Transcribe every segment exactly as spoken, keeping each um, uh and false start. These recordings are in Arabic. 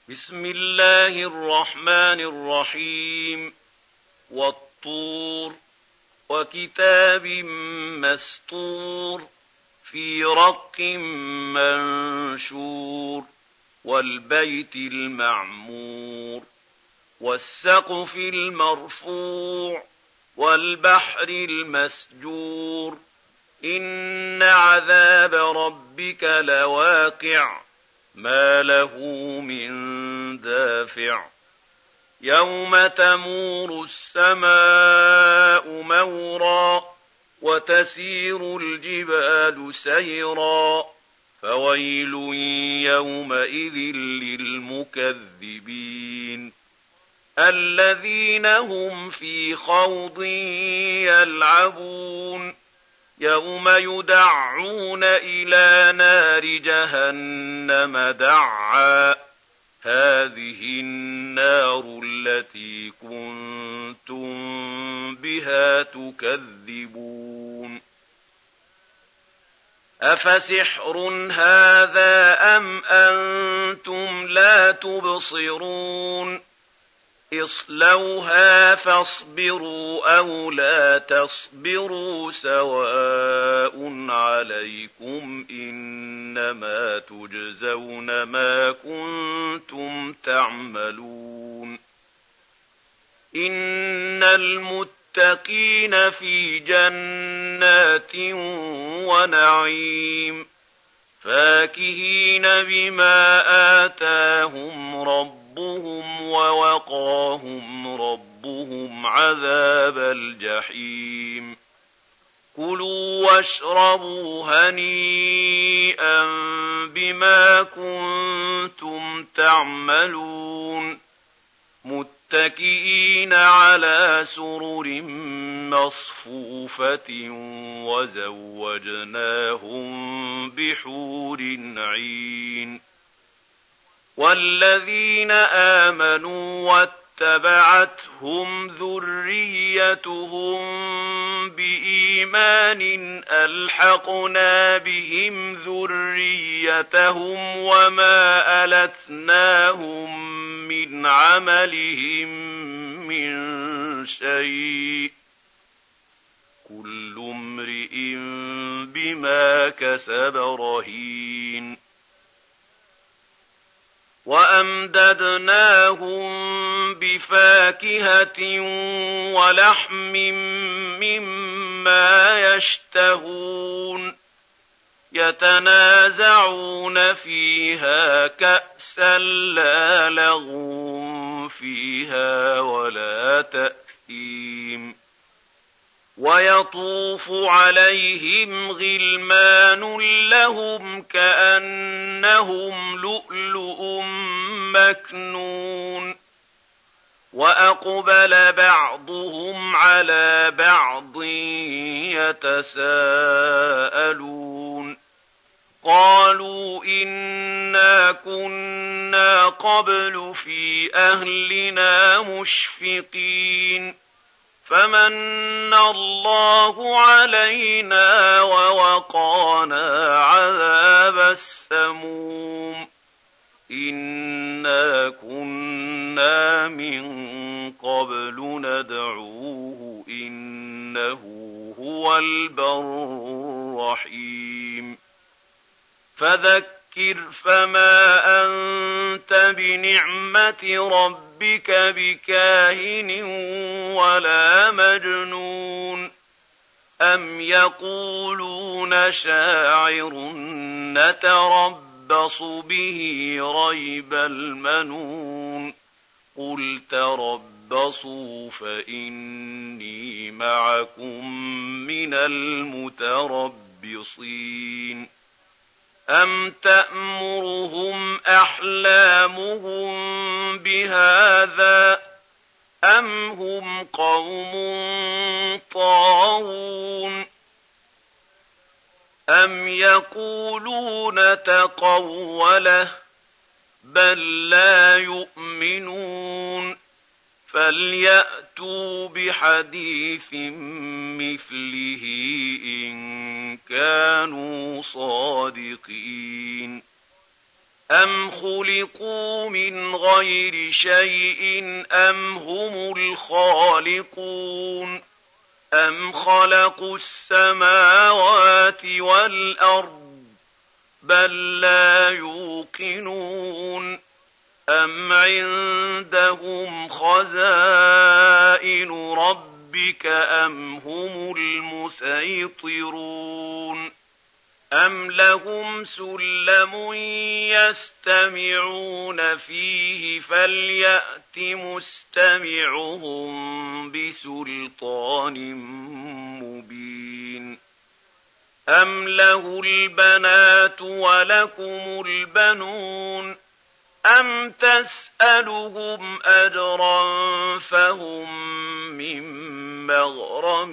بسم الله الرحمن الرحيم. والطور وكتاب مسطور في رق منشور والبيت المعمور والسقف المرفوع والبحر المسجور إن عذاب ربك لواقع ما له من دافع يوم تمور السماء مورا وتسير الجبال سيرا فويل يومئذ للمكذبين الذين هم في خوض يلعبون يوم يدعون إلى نار جهنم دعا هذه النار التي كنتم بها تكذبون أفسحر هذا أم أنتم لا تبصرون اصلوها فاصبروا أو لا تصبروا سواء عليكم إنما تجزون ما كنتم تعملون إن المتقين في جنات ونعيم فاكهين بما آتاهم ربهم ربهم ووقاهم ربهم عذاب الجحيم كلوا واشربوا هنيئا بما كنتم تعملون متكئين على سرر مصفوفة وزوجناهم بحور عين والذين آمنوا واتبعتهم ذريتهم بإيمان ألحقنا بهم ذريتهم وما ألتناهم من عملهم من شيء كل امرئ بما كسب رهين وأمددناهم بفاكهة ولحم مما يشتهون يتنازعون فيها كأسا لا لغو فيها ولا تأثيم ويطوف عليهم غلمان لهم كأنهم لؤلؤ مكنون وأقبل بعضهم على بعض يتساءلون قالوا إنا كنا قبل في أهلنا مشفقين فمن الله علينا ووقانا عذاب السموم إنا كنا من قبل ندعوه إنه هو البر الرحيم فذكر فما أنت بنعمة ربك بكاهن ولا مجنون أم يقولون شاعر نتربص به ريب المنون قل تربصوا فإني معكم من المتربصين أم تأمرهم أحلامهم بهذا أم هم قوم طاغون أم يقولون تقوله بل لا يؤمنون فليأتوا بحديث مثله إن كانوا صادقين أَمْ خُلِقُوا مِنْ غَيْرِ شَيْءٍ أَمْ هُمُ الْخَالِقُونَ أَمْ خَلَقُوا السَّمَاوَاتِ وَالْأَرْضَ بَل لَّا يُوقِنُونَ أَمْ عِندَهُمْ خَزَائِنُ رَبِّكَ أَمْ هُمُ الْمُصَيْطِرُونَ أَمْ لَهُمْ سُلَّمٌ يَسْتَمِعُونَ فِيهِ فَلْيَأْتِ مُسْتَمِعُهُم بِسُلْطَانٍ مُّبِينٍ أَمْ لَهُ الْبَنَاتُ وَلَكُمُ الْبَنُونَ أَمْ تَسْأَلُهُمْ أَجْرًا فَهُم مِّن مَّغْرَمٍ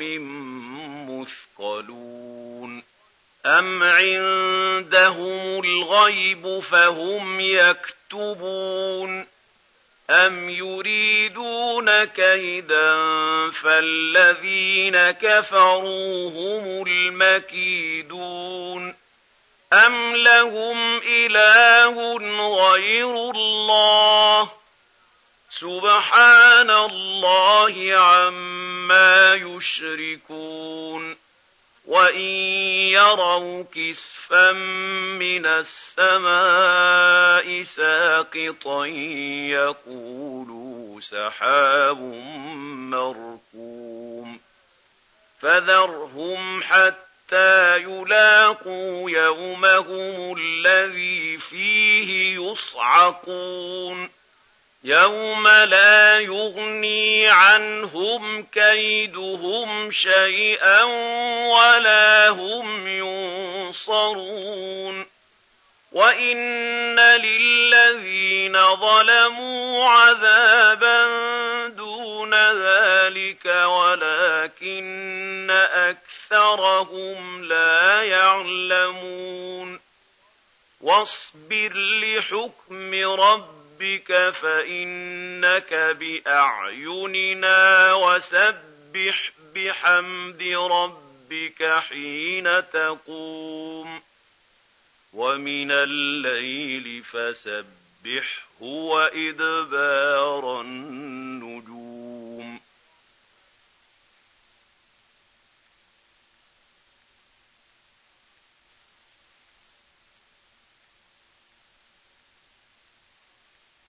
مُّثْقَلُونَ أَمْ عِندَهُمُ الْغَيْبُ فَهُمْ يَكْتُبُونَ أَمْ يُرِيدُونَ كَيْدًا فَالَّذِينَ كَفَرُوا هُمُ الْمَكِيدُونَ أَمْ لَهُمْ إِلَٰهٌ غَيْرُ اللَّهِ سُبْحَانَ اللَّهِ عَمَّا يُشْرِكُونَ وَإِن يَرَوْا كِسْفًا مِّنَ السَّمَاءِ سَاقِطًا يَقُولُوا سَحَابٌ مَّرْكُومٌ فَذَرْهُمْ حَتَّىٰ يُلَاقُوا يَوْمَهُمُ الَّذِي فِيهِ يُصْعَقُونَ يَوْمَ لَا يُغْنِي عَنْهُمْ كَيْدُهُمْ شَيْئًا وَلَا هُمْ يُنصَرُونَ وَإِنَّ لِلَّذِينَ ظَلَمُوا عَذَابًا دُونَ ذَلِكَ وَلَٰكِنَّ أَكْثَرَهُمْ لَا يَعْلَمُونَ وَاصْبِرْ لِحُكْمِ رَبِّكَ فَإِنَّكَ بِأَعْيُنِنَا وَسَبِّحْ بِحَمْدِ رَبِّكَ حِينَ تَقُومُ وَمِنَ اللَّيْلِ فَسَبِّحْهُ وَإِدْبَارَ النُّجُومِ